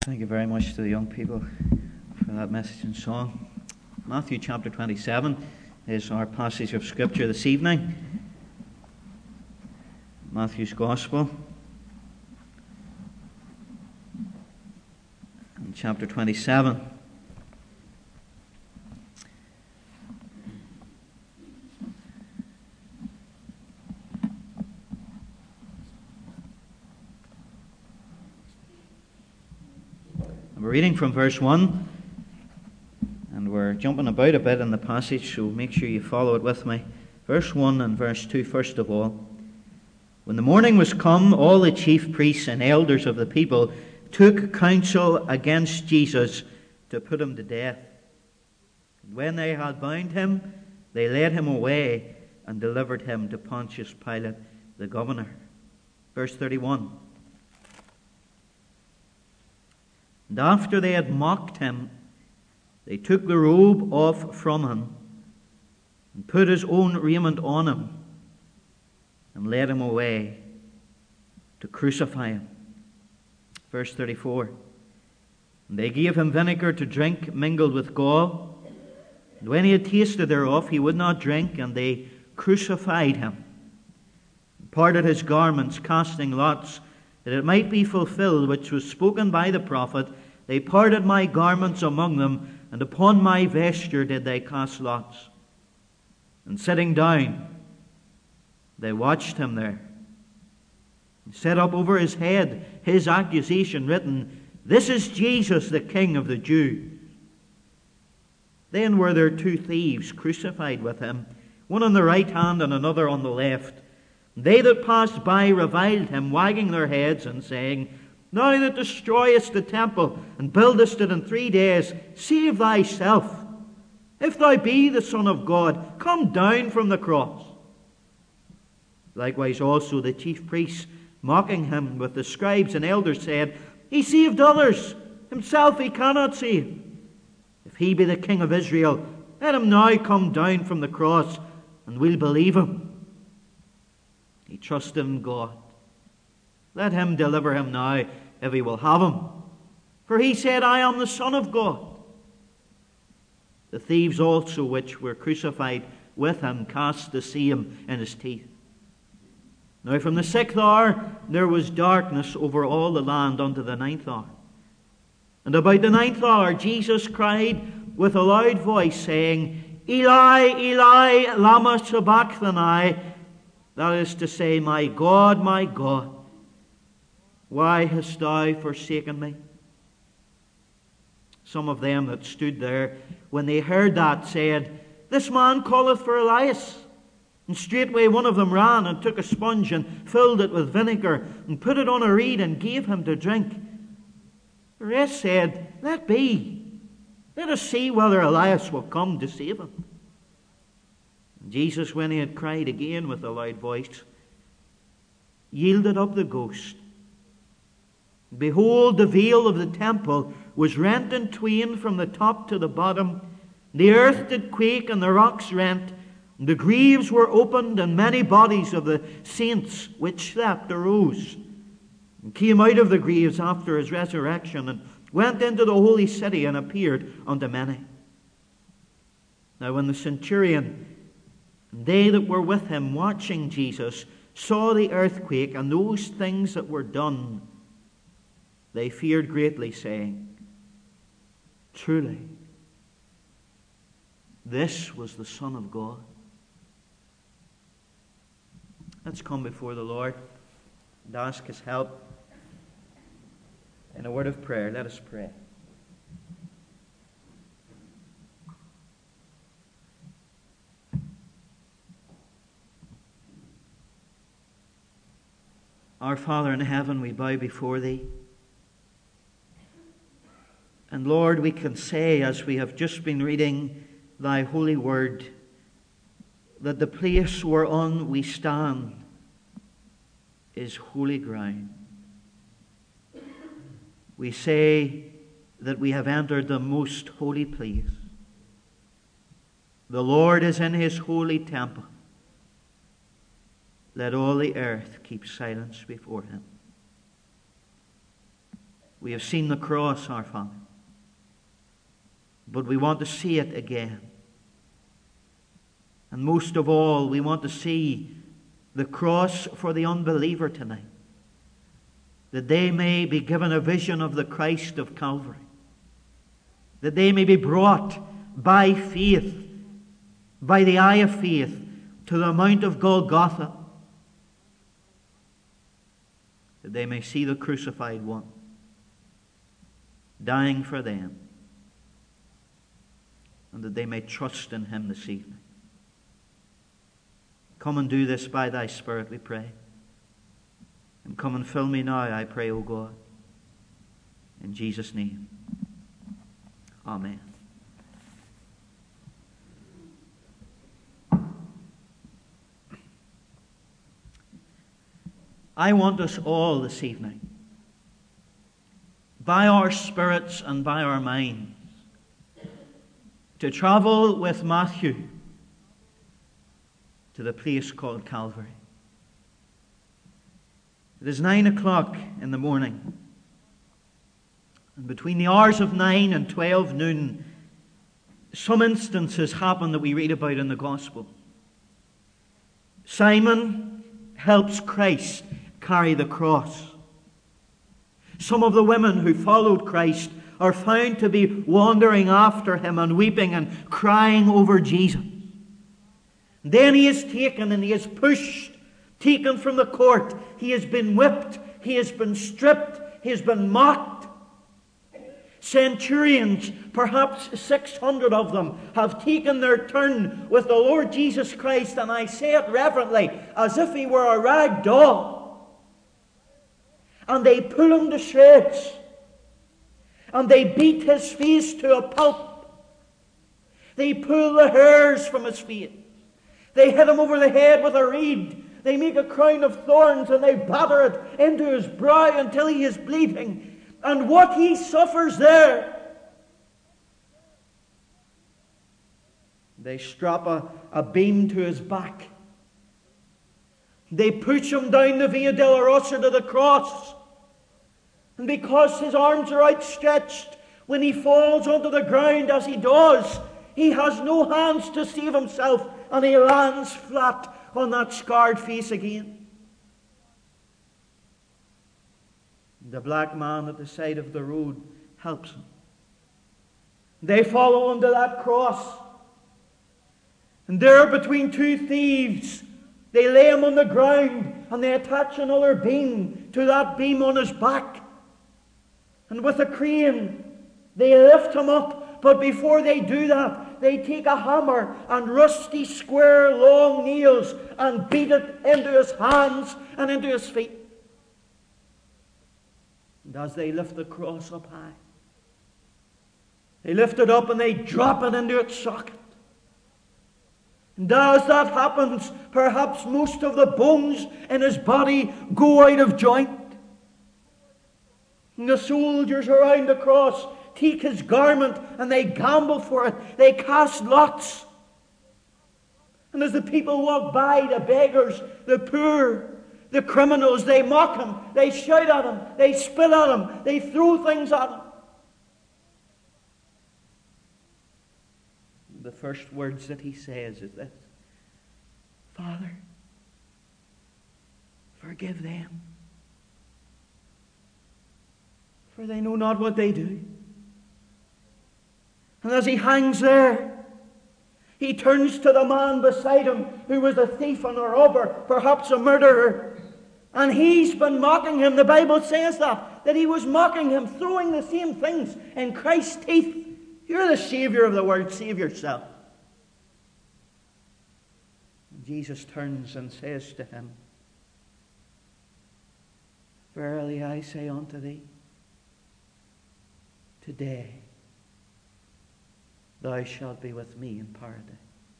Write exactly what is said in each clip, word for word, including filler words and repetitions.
Thank you very much to the young people for that message and song. Matthew chapter twenty-seven is our passage of Scripture this evening. Matthew's Gospel, and chapter twenty-seven. We're reading from verse one, and we're jumping about a bit in the passage, so make sure you follow it with me. Verse one and verse two, first of all. When the morning was come, all the chief priests and elders of the people took counsel against Jesus to put him to death. And when they had bound him, they led him away and delivered him to Pontius Pilate, the governor. Verse thirty-one. And after they had mocked him, they took the robe off from him and put his own raiment on him and led him away to crucify him. Verse thirty-four. And they gave him vinegar to drink mingled with gall. And when he had tasted thereof, he would not drink, and they crucified him, and parted his garments, casting lots, that it might be fulfilled which was spoken by the prophet, they parted my garments among them, and upon my vesture did they cast lots. And sitting down, they watched him there, and set up over his head his accusation written, This is Jesus, the King of the Jews. Then were there two thieves crucified with him, one on the right hand and another on the left. They that passed by reviled him, wagging their heads and saying, Thou that destroyest the temple and buildest it in three days, save thyself. If thou be the Son of God, come down from the cross. Likewise also the chief priests, mocking him with the scribes and elders, said, He saved others, himself he cannot save. If he be the King of Israel, let him now come down from the cross, and we'll believe him. He trusted in God. Let him deliver him now, if he will have him. For he said, I am the Son of God. The thieves also which were crucified with him cast the same in his teeth. Now from the sixth hour there was darkness over all the land unto the ninth hour. And about the ninth hour Jesus cried with a loud voice, saying, Eli, Eli, lama sabachthani, that is to say, My God, my God, why hast thou forsaken me? Some of them that stood there, when they heard that, said, This man calleth for Elias. And straightway one of them ran and took a sponge and filled it with vinegar and put it on a reed and gave him to drink. The rest said, Let be. Let us see whether Elias will come to save him. And Jesus, when he had cried again with a loud voice, yielded up the ghost. Behold, the veil of the temple was rent in twain from the top to the bottom. The earth did quake, and the rocks rent. And the graves were opened, and many bodies of the saints which slept arose, and came out of the graves after his resurrection, and went into the holy city, and appeared unto many. Now when the centurion and they that were with him watching Jesus saw the earthquake and those things that were done, they feared greatly, saying, Truly, this was the Son of God. Let's come before the Lord and ask his help in a word of prayer. Let us pray. Our Father in heaven, we bow before thee. And Lord, we can say, as we have just been reading thy holy word, that the place whereon we stand is holy ground. We say that we have entered the most holy place. The Lord is in his holy temple. Let all the earth keep silence before him. We have seen the cross, our Father, but we want to see it again. And most of all, we want to see the cross for the unbeliever tonight, that they may be given a vision of the Christ of Calvary, that they may be brought by faith, by the eye of faith, to the Mount of Golgotha, that they may see the crucified one dying for them, and that they may trust in him this evening. Come and do this by thy Spirit, we pray. And come and fill me now, I pray, O God. In Jesus' name. Amen. I want us all this evening, by our spirits and by our minds, to travel with Matthew to the place called Calvary. It is nine o'clock in the morning, and between the hours of nine and twelve noon, some instances happen that we read about in the Gospel. Simon helps Christ carry the cross. Some of the women who followed Christ are found to be wandering after him and weeping and crying over Jesus. Then he is taken and he is pushed, taken from the court. He has been whipped, he has been stripped, he has been mocked. Centurions, perhaps six hundred of them, have taken their turn with the Lord Jesus Christ, and I say it reverently, as if he were a rag doll. And they pull him to shreds, and they beat his face to a pulp. They pull the hairs from his face. They hit him over the head with a reed. They make a crown of thorns and they batter it into his brow until he is bleeding. And what he suffers there, they strap a, a beam to his back. They push him down the Via Dolorosa to the cross. And because his arms are outstretched, when he falls onto the ground as he does, he has no hands to save himself, and he lands flat on that scarred face again. The black man at the side of the road helps him. They follow him to that cross. And there, between two thieves, they lay him on the ground and they attach another beam to that beam on his back. And with a crane, they lift him up. But before they do that, they take a hammer and rusty, square, long nails and beat it into his hands and into his feet. And as they lift the cross up high, they lift it up and they drop it into its socket. And as that happens, perhaps most of the bones in his body go out of joint. And the soldiers around the cross take his garment and they gamble for it. They cast lots. And as the people walk by, the beggars, the poor, the criminals, they mock him, they shout at him, they spit at him, they throw things at him. The first words that he says is this: Father, forgive them, for they know not what they do. And as he hangs there, he turns to the man beside him who was a thief and a robber, perhaps a murderer. And he's been mocking him. The Bible says that, that he was mocking him, throwing the same things in Christ's teeth. You're the Savior of the world, save yourself. And Jesus turns and says to him, Verily I say unto thee, today thou shalt be with me in paradise.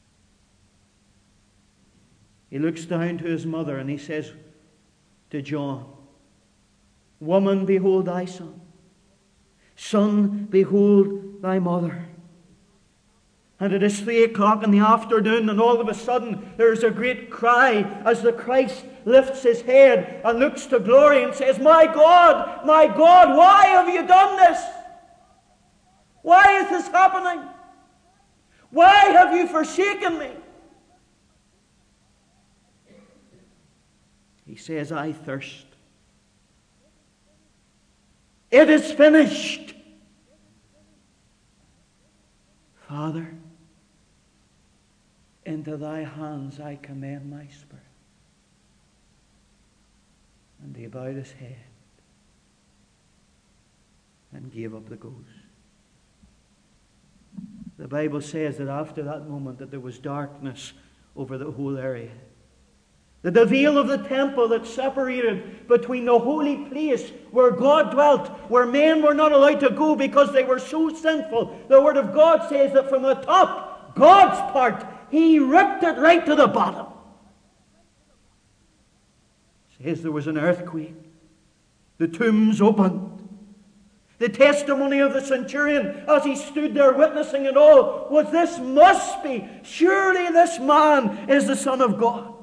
He looks down to his mother and he says to John, Woman, behold thy son. Son, behold thy mother. And it is three o'clock in the afternoon, and all of a sudden there's a great cry as the Christ lifts his head and looks to glory and says, "My God, my God, why have you done this? Why is this happening? Why have you forsaken me?" He says, "I thirst. It is finished. Father, into thy hands I commend my spirit." And he bowed his head and gave up the ghost. The Bible says that after that moment that there was darkness over the whole area. That the veil of the temple that separated between the holy place where God dwelt, where men were not allowed to go because they were so sinful, the Word of God says that from the top, God's part, He ripped it right to the bottom. It says there was an earthquake. The tombs opened. The testimony of the centurion as he stood there witnessing it all was, "This must be, surely this man is the Son of God."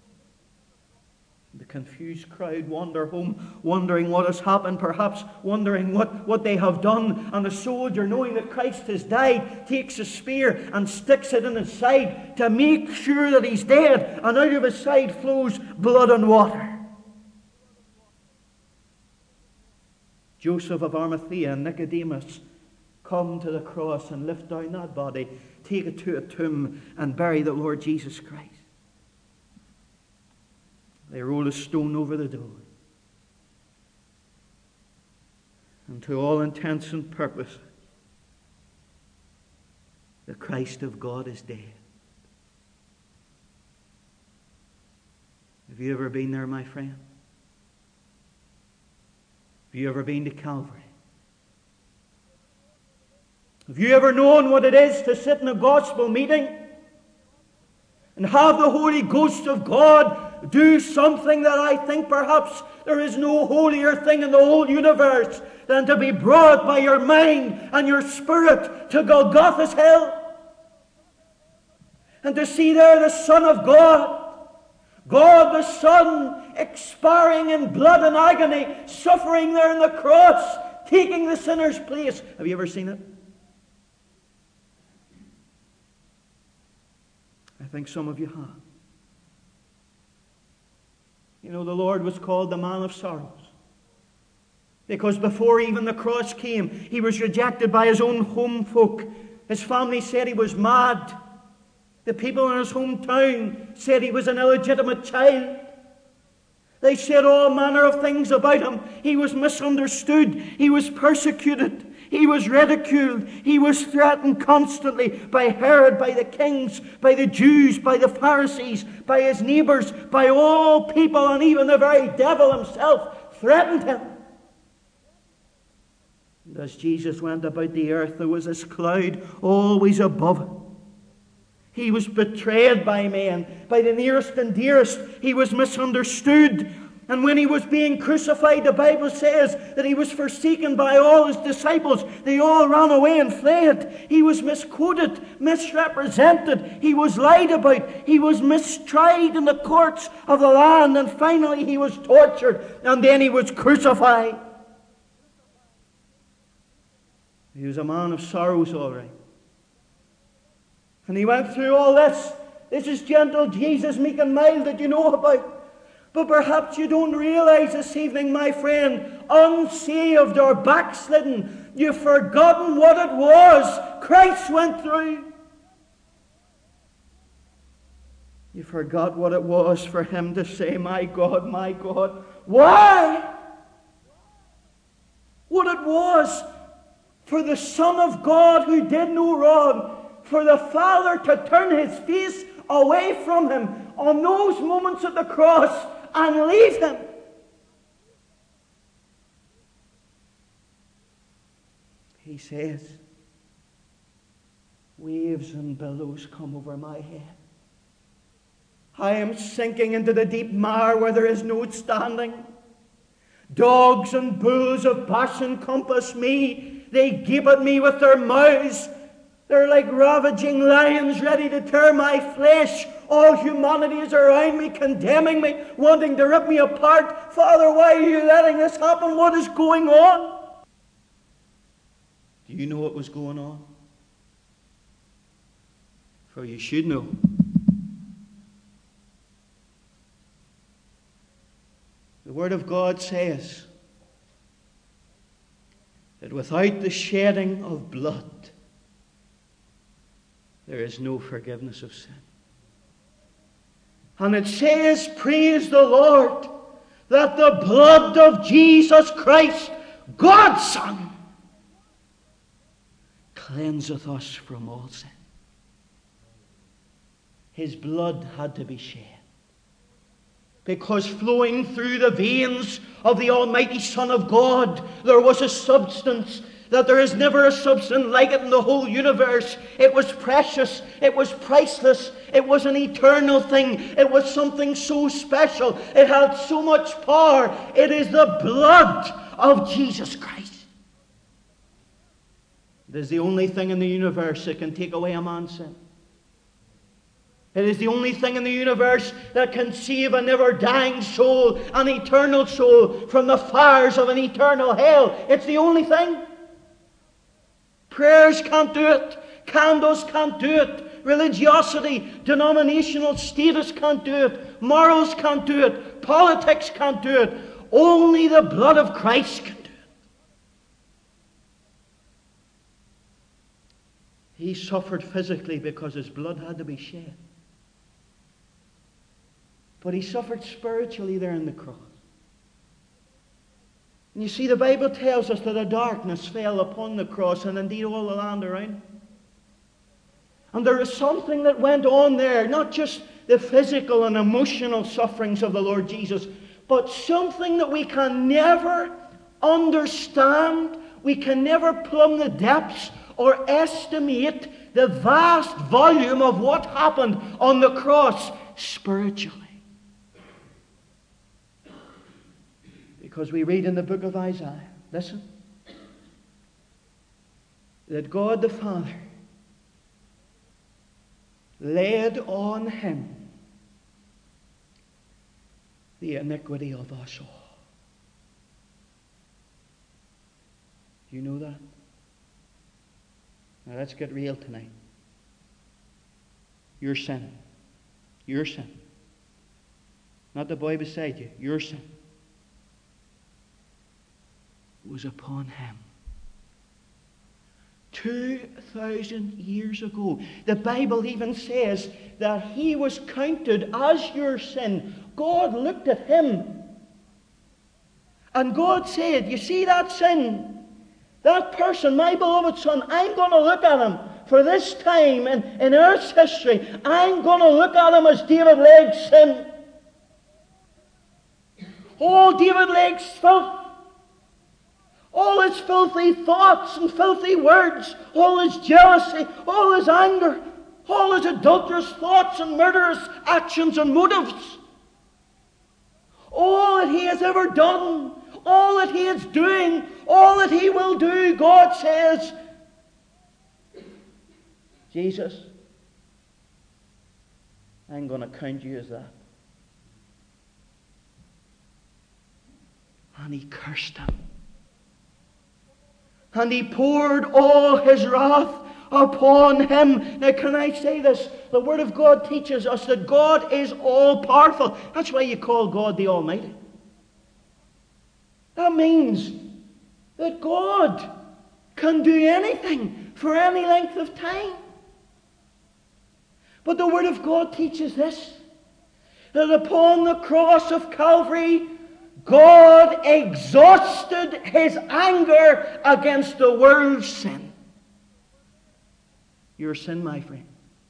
The confused crowd wander home, wondering what has happened, perhaps wondering what, what they have done. And the soldier, knowing that Christ has died, takes a spear and sticks it in his side to make sure that he's dead. And out of his side flows blood and water. Joseph of Arimathea and Nicodemus come to the cross and lift down that body, take it to a tomb, and bury the Lord Jesus Christ. They roll a stone over the door. And to all intents and purposes, the Christ of God is dead. Have you ever been there, my friend? Have you ever been to Calvary? Have you ever known what it is to sit in a gospel meeting and have the Holy Ghost of God do something that I think perhaps there is no holier thing in the whole universe than to be brought by your mind and your spirit to Golgotha's hill and to see there the Son of God, God the Son, expiring in blood and agony, suffering there on the cross, taking the sinner's place. Have you ever seen it? I think some of you have. You know, the Lord was called the Man of Sorrows because before even the cross came, He was rejected by His own home folk. His family said He was mad. The people in His hometown said He was an illegitimate child. They said all manner of things about Him. He was misunderstood. He was persecuted. He was ridiculed. He was threatened constantly by Herod, by the kings, by the Jews, by the Pharisees, by His neighbors, by all people, and even the very devil himself threatened Him. And as Jesus went about the earth, there was this cloud always above Him. He was betrayed by men, by the nearest and dearest. He was misunderstood. And when He was being crucified, the Bible says that He was forsaken by all His disciples. They all ran away and fled. He was misquoted, misrepresented. He was lied about. He was mistried in the courts of the land. And finally He was tortured. And then He was crucified. He was a man of sorrows, all right. And He went through all this. This is gentle Jesus, meek and mild, that you know about. But perhaps you don't realize this evening, my friend, unsaved or backslidden, you've forgotten what it was Christ went through. You forgot what it was for Him to say, "My God, my God, why?" What it was for the Son of God who did no wrong, for the Father to turn His face away from Him on those moments at the cross and leave Him. He says, "Waves and billows come over my head. I am sinking into the deep mire where there is no standing. Dogs and bulls of passion compass me. They gape at me with their mouths. They're like ravaging lions ready to tear my flesh. All humanity is around me, condemning me, wanting to rip me apart. Father, why are you letting this happen? What is going on? Do you know what was going on? For you should know. The Word of God says that without the shedding of blood, there is no forgiveness of sin. And it says, praise the Lord, that the blood of Jesus Christ, God's Son, cleanseth us from all sin. His blood had to be shed, because flowing through the veins of the Almighty Son of God, there was a substance that there is never a substance like it in the whole universe. It was precious. It was priceless. It was an eternal thing. It was something so special. It had so much power. It is the blood of Jesus Christ. It is the only thing in the universe that can take away a man's sin. It is the only thing in the universe that can save a never-dying soul, an eternal soul, from the fires of an eternal hell. It's the only thing. Prayers can't do it. Candles can't do it. Religiosity, denominational status can't do it. Morals can't do it. Politics can't do it. Only the blood of Christ can do it. He suffered physically because his blood had to be shed. But he suffered spiritually there on the cross. And you see, the Bible tells us that a darkness fell upon the cross, and indeed all the land around. And there is something that went on there, not just the physical and emotional sufferings of the Lord Jesus, but something that we can never understand. We can never plumb the depths or estimate the vast volume of what happened on the cross spiritually. Because we read in the book of Isaiah, listen, that God the Father laid on him the iniquity of us all. Do you know that? Now let's get real tonight. Your sin. Your sin. Not the boy beside you. Your sin was upon him. Two thousand years ago. The Bible even says that he was counted as your sin. God looked at him. And God said, you see that sin? That person, my beloved son, I'm going to look at him for this time in, in Earth's history. I'm going to look at him as David Legg's sin. All David Legg's filth. All his filthy thoughts and filthy words, all his jealousy, all his anger, all his adulterous thoughts and murderous actions and motives. All that he has ever done, all that he is doing, all that he will do, God says, Jesus, I'm going to count you as that. And he cursed him. And he poured all his wrath upon him. Now, can I say this? The Word of God teaches us that God is all-powerful. That's why you call God the Almighty. That means that God can do anything for any length of time. But the Word of God teaches this, that upon the cross of Calvary, God exhausted his anger against the world's sin. Your sin, my friend,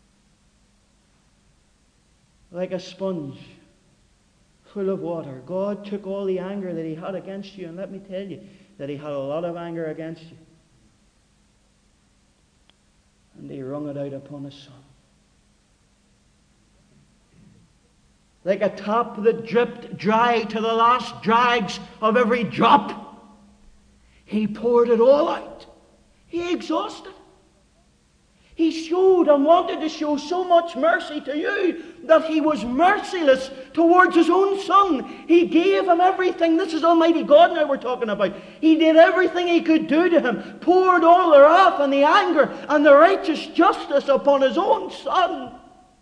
like a sponge full of water. God took all the anger that he had against you, and let me tell you that he had a lot of anger against you. And he wrung it out upon his Son. Like a tap that dripped dry to the last dregs of every drop, he poured it all out. He exhausted. He showed and wanted to show so much mercy to you that he was merciless towards his own Son. He gave him everything. This is Almighty God now we're talking about. He did everything he could do to him, poured all the wrath and the anger and the righteous justice upon his own Son.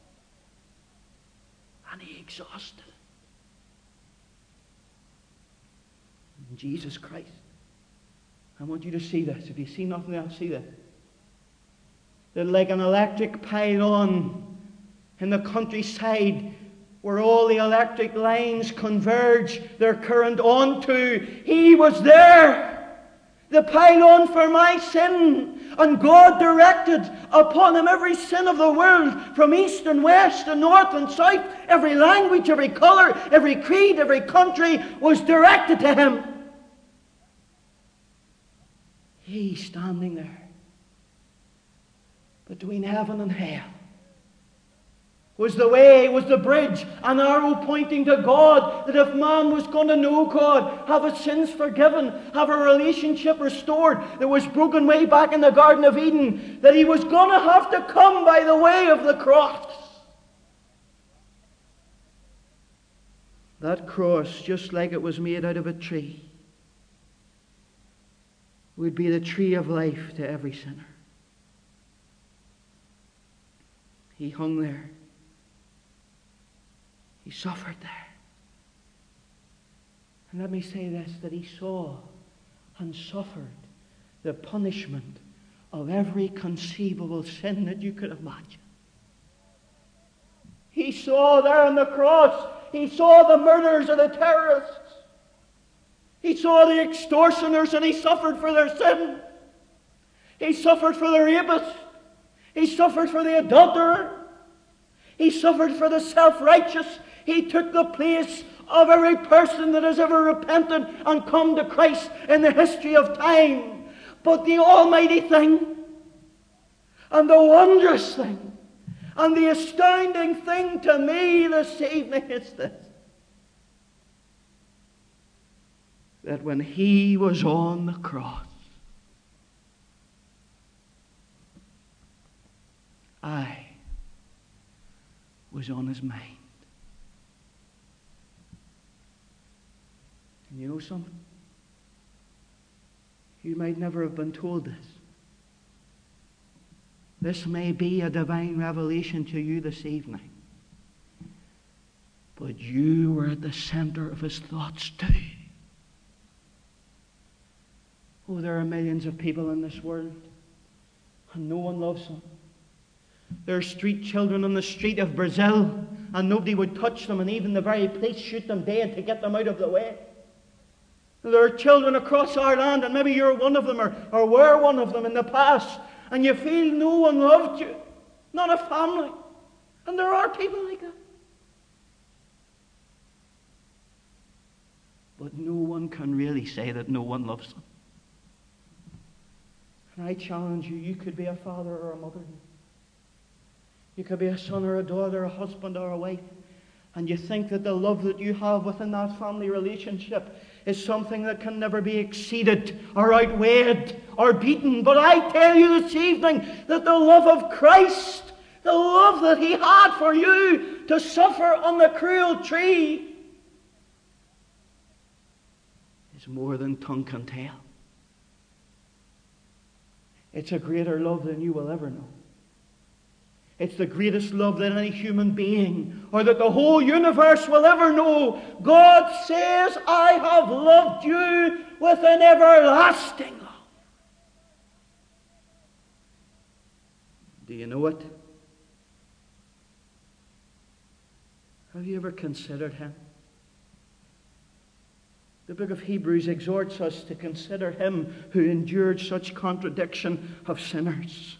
And he exhausted it. And Jesus Christ. I want you to see this. If you see nothing else, see this. That like an electric pylon in the countryside where all the electric lines converge their current onto, he was there. The pylon for my sin. And God directed upon him every sin of the world, from east and west and north and south. Every language, every color, every creed, every country was directed to him. He standing there between heaven and hell was the way, was the bridge, an arrow pointing to God, that if man was going to know God, have his sins forgiven, have a relationship restored that was broken way back in the Garden of Eden, that he was going to have to come by the way of the cross. That cross, just like it was made out of a tree, would be the tree of life to every sinner. He hung there. He suffered there. And let me say this, that he saw and suffered the punishment of every conceivable sin that you could imagine. He saw there on the cross, he saw the murderers and the terrorists. He saw the extortioners and he suffered for their sin. He suffered for the rapist. He suffered for the adulterer. He suffered for the self-righteous. He took the place of every person that has ever repented and come to Christ in the history of time. But the almighty thing, and the wondrous thing, and the astounding thing to me this evening is this. That when he was on the cross, I was on his mind. And you know something? You might never have been told this. This may be a divine revelation to you this evening. But you were at the center of his thoughts too. Oh, there are millions of people in this world, and no one loves them. There are street children on the street of Brazil, and nobody would touch them, and even the very police shoot them dead to get them out of the way. There are children across our land, and maybe you're one of them, or, or were one of them in the past, and you feel no one loved you, not a family. And there are people like that. But no one can really say that no one loves them. And I challenge you, you could be a father or a mother. You could be a son or a daughter, a husband or a wife, and you think that the love that you have within that family relationship is something that can never be exceeded or outweighed or beaten. But I tell you this evening that the love of Christ, the love that he had for you to suffer on the cruel tree, is more than tongue can tell. It's a greater love than you will ever know. It's the greatest love that any human being or that the whole universe will ever know. God says, I have loved you with an everlasting love. Do you know it? Have you ever considered him? The book of Hebrews exhorts us to consider him who endured such contradiction of sinners.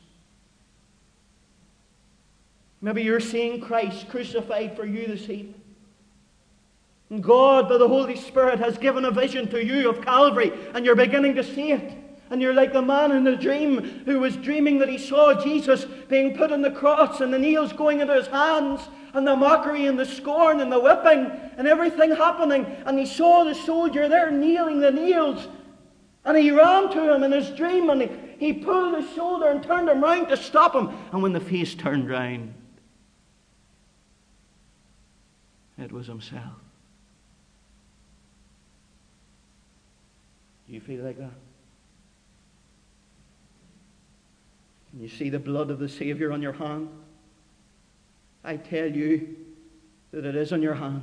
Maybe you're seeing Christ crucified for you this evening. And God, by the Holy Spirit, has given a vision to you of Calvary, and you're beginning to see it. And you're like the man in the dream who was dreaming that he saw Jesus being put on the cross and the nails going into his hands and the mockery and the scorn and the whipping and everything happening. And he saw the soldier there nailing the nails. And he ran to him in his dream and he, he pulled his shoulder and turned him round to stop him. And when the face turned round, it was himself. Do you feel like that? Can you see the blood of the Savior on your hand? I tell you that it is on your hands.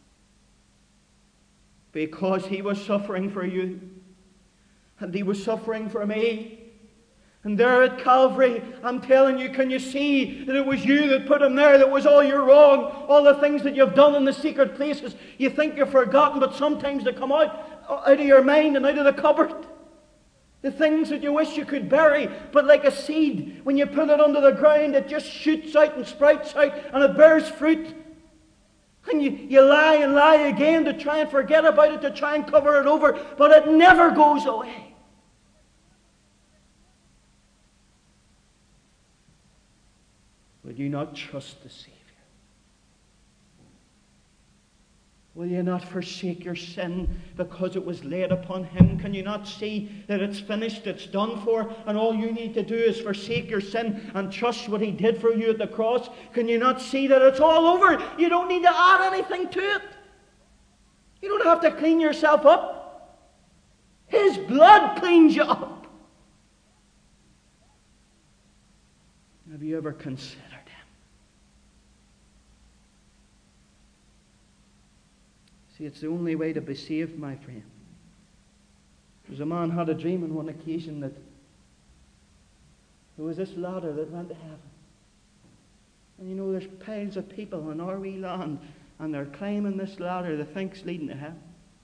Because he was suffering for you. And he was suffering for me. And there at Calvary, I'm telling you, can you see that it was you that put him there? That was all your wrong. All the things that you've done in the secret places. You think you've forgotten, but sometimes they come out, out of your mind and out of the cupboard. The things that you wish you could bury, but like a seed, when you put it under the ground, it just shoots out and sprouts out and it bears fruit. And you, you lie and lie again to try and forget about it, to try and cover it over, but it never goes away. Will you not trust the Savior? Will you not forsake your sin because it was laid upon him? Can you not see that it's finished, it's done for, and all you need to do is forsake your sin and trust what he did for you at the cross? Can you not see that it's all over? You don't need to add anything to it. You don't have to clean yourself up. His blood cleans you up. Have you ever considered him? See, it's the only way to be saved, my friend. There's a man had a dream on one occasion that there was this ladder that went to heaven. And you know, there's piles of people in our wee land, and they're climbing this ladder they think's leading to heaven.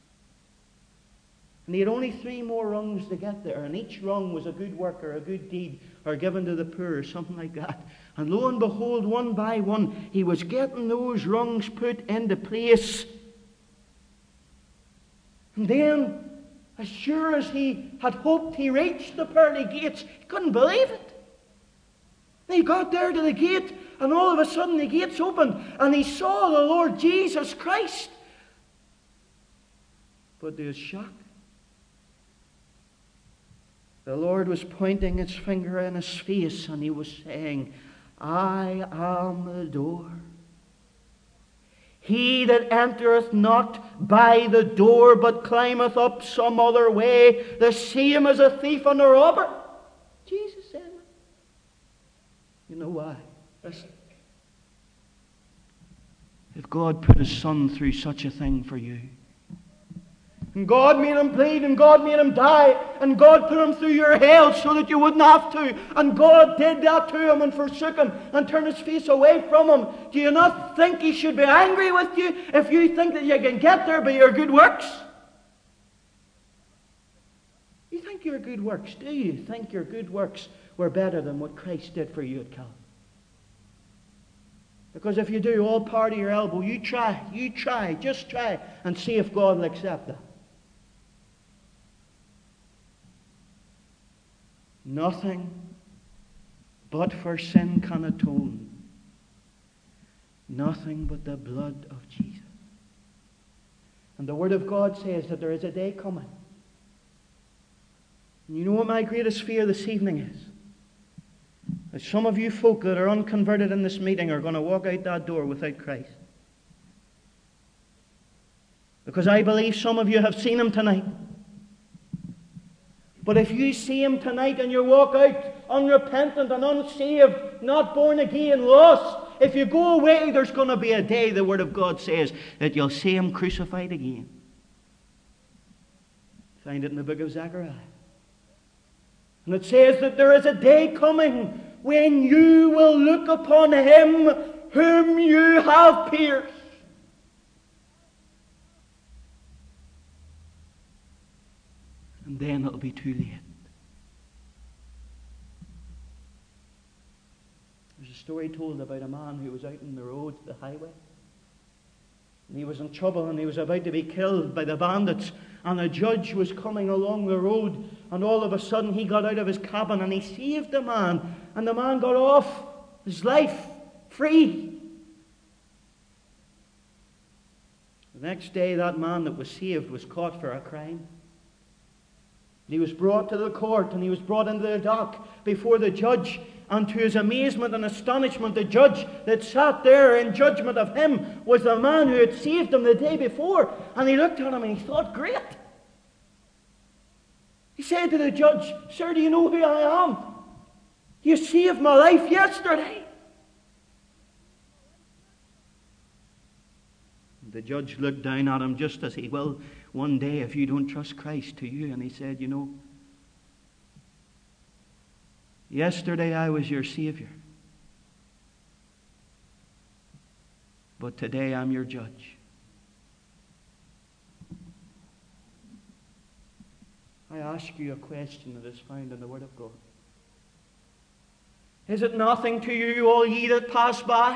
And he had only three more rungs to get there, and each rung was a good work or a good deed or given to the poor or something like that. And lo and behold, one by one, he was getting those rungs put into place. And then, as sure as he had hoped, he reached the pearly gates. He couldn't believe it. And he got there to the gate, and all of a sudden the gates opened, and he saw the Lord Jesus Christ. But to his shock, the Lord was pointing his finger in his face, and he was saying, I am the door. He that entereth not by the door, but climbeth up some other way, the same as a thief and a robber. Jesus said it. You know why? Listen. If God put his Son through such a thing for you, and God made him bleed, and God made him die, and God put him through your hell so that you wouldn't have to, and God did that to him and forsook him and turned his face away from him, do you not think he should be angry with you if you think that you can get there by your good works? You think your good works, do you think your good works were better than what Christ did for you at Calvary? Because if you do, all power to your elbow, you try, you try, just try, and see if God will accept that. Nothing but for sin can atone. Nothing but the blood of Jesus. And the Word of God says that there is a day coming. And you know what my greatest fear this evening is? That some of you folk that are unconverted in this meeting are going to walk out that door without Christ. Because I believe some of you have seen him tonight. But if you see him tonight and you walk out unrepentant and unsaved, not born again, lost, if you go away, there's going to be a day, the Word of God says, that you'll see him crucified again. Find it in the book of Zechariah. And it says that there is a day coming when you will look upon him whom you have pierced. And then it'll be too late. There's a story told about a man who was out on the road, the highway. And he was in trouble and he was about to be killed by the bandits. And a judge was coming along the road. And all of a sudden he got out of his cabin and he saved the man. And the man got off his life free. The next day that man that was saved was caught for a crime. He was brought to the court, and he was brought into the dock before the judge. And to his amazement and astonishment, the judge that sat there in judgment of him was the man who had saved him the day before. And he looked at him and he thought, great. He said to the judge, "Sir, do you know who I am? You saved my life yesterday." The judge looked down at him, just as he will one day if you don't trust Christ to you. And he said, "You know, yesterday I was your Savior, but today I'm your judge." I ask you a question that is found in the Word of God. Is it nothing to you, all ye that pass by?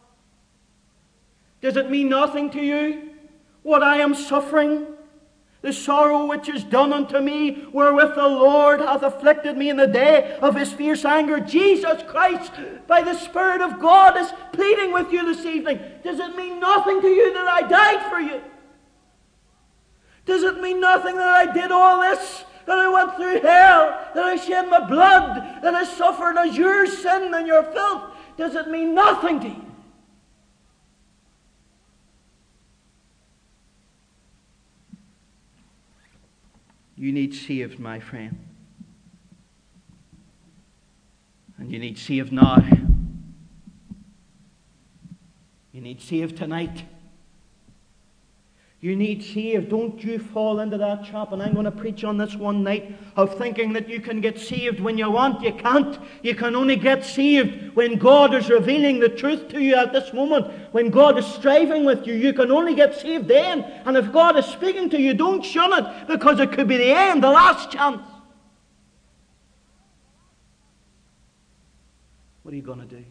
Does it mean nothing to you what I am suffering? The sorrow which is done unto me, wherewith the Lord hath afflicted me in the day of his fierce anger. Jesus Christ, by the Spirit of God, is pleading with you this evening. Does it mean nothing to you that I died for you? Does it mean nothing that I did all this? That I went through hell? That I shed my blood? That I suffered as your sin and your filth? Does it mean nothing to you? You need saved, my friend. And you need saved now. You need saved tonight. You need saved. Don't you fall into that trap. And I'm going to preach on this one night of thinking that you can get saved when you want. You can't. You can only get saved when God is revealing the truth to you at this moment. When God is striving with you, you can only get saved then. And if God is speaking to you, don't shun it, because it could be the end, the last chance. What are you going to do?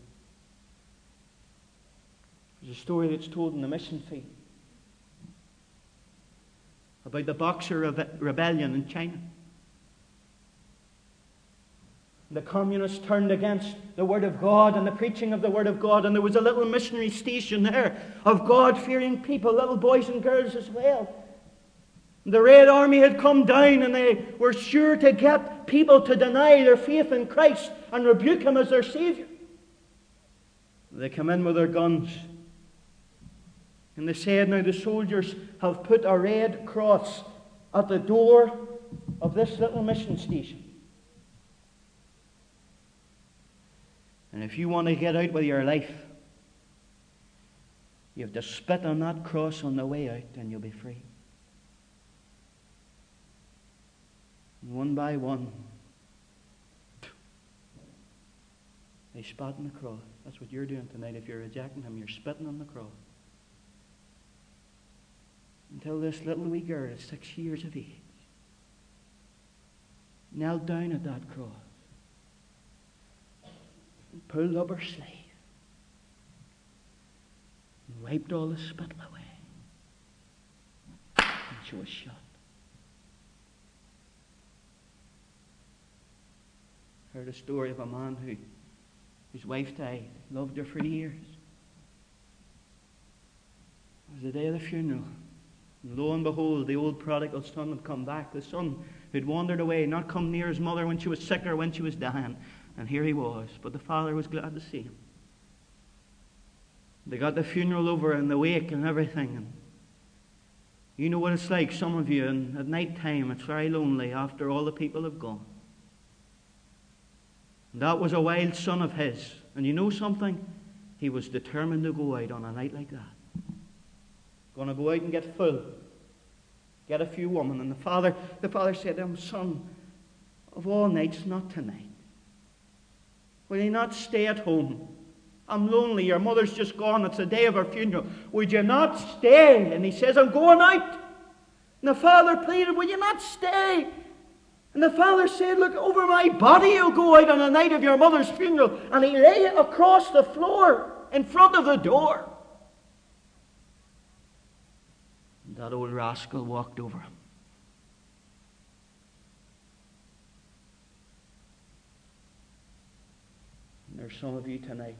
There's a story that's told in the mission field about the Boxer Rebellion in China. The communists turned against the Word of God and the preaching of the Word of God, and there was a little missionary station there of God-fearing people, little boys and girls as well. The Red Army had come down, and they were sure to get people to deny their faith in Christ and rebuke Him as their Savior. They come in with their guns. And they said, now the soldiers have put a red cross at the door of this little mission station. And if you want to get out with your life, you have to spit on that cross on the way out, and you'll be free. And one by one, they spat on the cross. That's what you're doing tonight. If you're rejecting Him, you're spitting on the cross. Until this little wee girl, six years of age, knelt down at that cross and pulled up her sleeve and wiped all the spittle away. And she was shot. Heard a story of a man who, whose wife died, loved her for years. It was the day of the funeral. And lo and behold, the old prodigal son had come back. The son who'd wandered away, not come near his mother when she was sick or when she was dying. And here he was. But the father was glad to see him. They got the funeral over and the wake and everything. And you know what it's like, some of you, and at night time it's very lonely after all the people have gone. And that was a wild son of his. And you know something? He was determined to go out on a night like that. Going to go out and get full. Get a few women. And the father, the father said to him, son, of all nights, not tonight. Will you not stay at home? I'm lonely. Your mother's just gone. It's the day of her funeral. Would you not stay? And he says, I'm going out. And the father pleaded, will you not stay? And the father said, look, over my body you'll go out on the night of your mother's funeral. And he lay it across the floor in front of the door. That old rascal walked over him. And there's some of you tonight.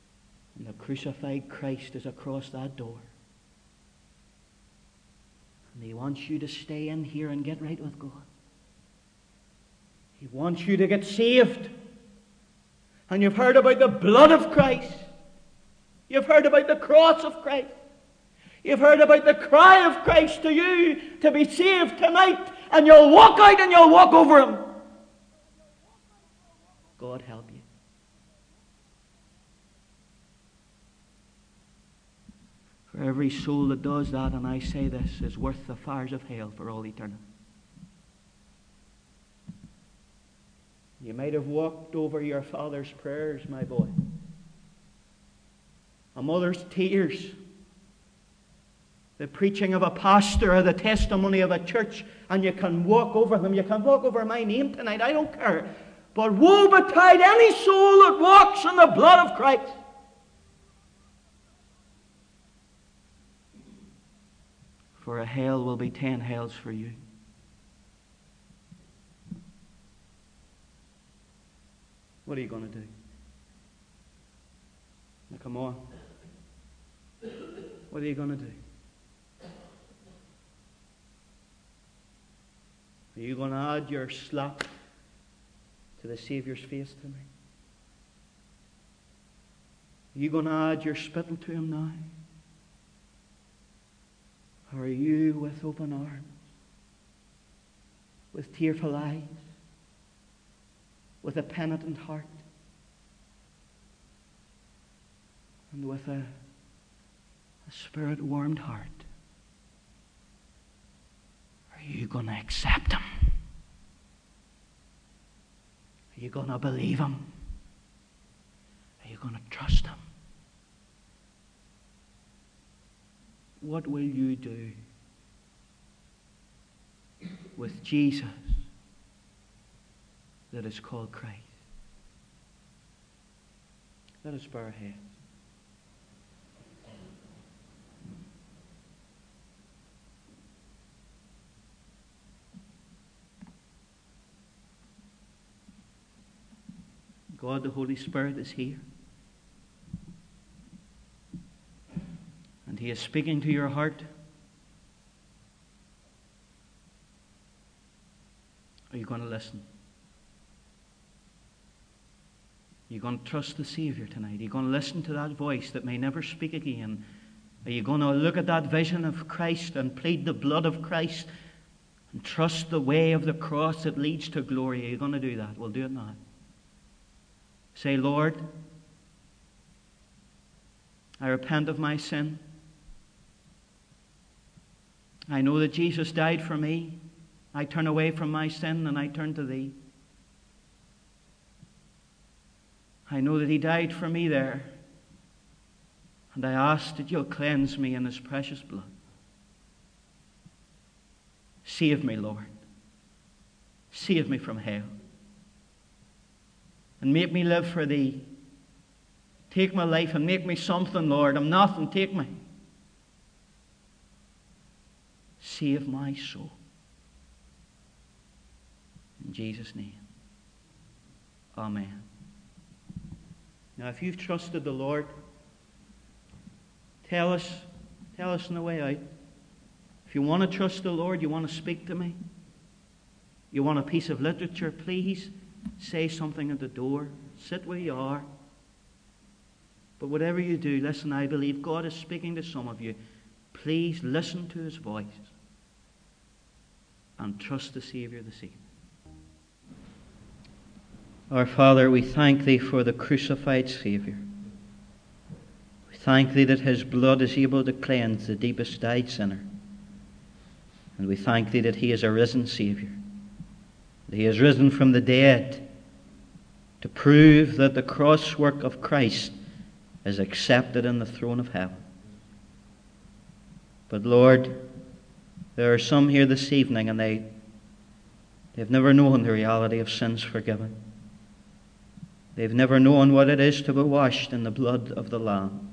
And the crucified Christ is across that door. And He wants you to stay in here and get right with God. He wants you to get saved. And you've heard about the blood of Christ. You've heard about the cross of Christ. You've heard about the cry of Christ to you to be saved tonight. And you'll walk out and you'll walk over Him. God help you. For every soul that does that, and I say this, is worth the fires of hell for all eternity. You might have walked over your father's prayers, my boy. A mother's tears. The preaching of a pastor or the testimony of a church, and you can walk over them. You can walk over my name tonight. I don't care. But woe betide any soul that walks in the blood of Christ. For a hell will be ten hells for you. What are you going to do? Now come on. What are you going to do? Are you going to add your slap to the Saviour's face tonight? Are you going to add your spittle to Him now? Or are you with open arms, with tearful eyes, with a penitent heart, and with a, a spirit-warmed heart? Are you going to accept Him? Are you going to believe Him? Are you going to trust Him? What will you do with Jesus that is called Christ? Let us bow our heads. God, the Holy Spirit is here. And He is speaking to your heart. Are you going to listen? Are you going to trust the Savior tonight? Are you going to listen to that voice that may never speak again? Are you going to look at that vision of Christ and plead the blood of Christ and trust the way of the cross that leads to glory? Are you going to do that? We'll do it now. Say, Lord, I repent of my sin. I know that Jesus died for me. I turn away from my sin and I turn to Thee. I know that He died for me there. And I ask that You'll cleanse me in His precious blood. Save me, Lord. Save me from hell. And make me live for Thee. Take my life and make me something, Lord. I'm nothing. Take me. Save my soul. In Jesus' name. Amen. Now, if you've trusted the Lord, tell us, tell us on the way out. If you want to trust the Lord, you want to speak to me, you want a piece of literature, please say something at the door. Sit where you are. But whatever you do, listen, I believe God is speaking to some of you. Please listen to His voice and trust the Savior this evening. Our Father, we thank Thee for the crucified Savior. We thank Thee that His blood is able to cleanse the deepest dyed sinner. And we thank Thee that He is a risen Savior. That He has risen from the dead to prove that the cross work of Christ is accepted in the throne of heaven. But Lord, there are some here this evening and they, they've never known the reality of sins forgiven. They've never known what it is to be washed in the blood of the Lamb.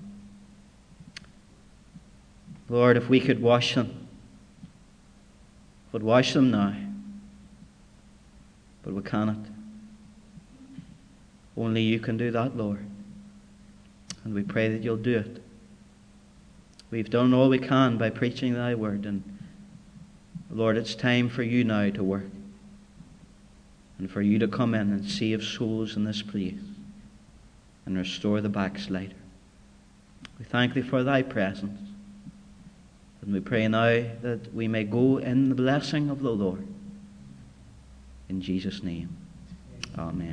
Lord, if we could wash them, would wash them now. But we cannot. Only You can do that, Lord. And we pray that You'll do it. We've done all we can by preaching Thy word, and Lord, it's time for you now to work, and for you to come in and save souls in this place and restore the backslider. We thank thee for thy presence, and we pray now that we may go in the blessing of the Lord. In Jesus' name, amen.